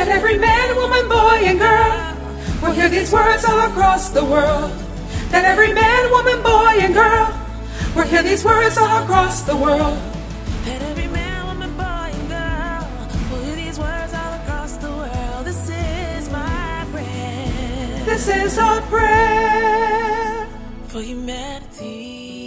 every man, woman, boy, and girl will hear these words all across the world. That every man, woman, boy, and girl will hear these words all across the world. That every man, woman, boy, and girl will hear these words all across the world. This is my prayer. This is our prayer for humanity.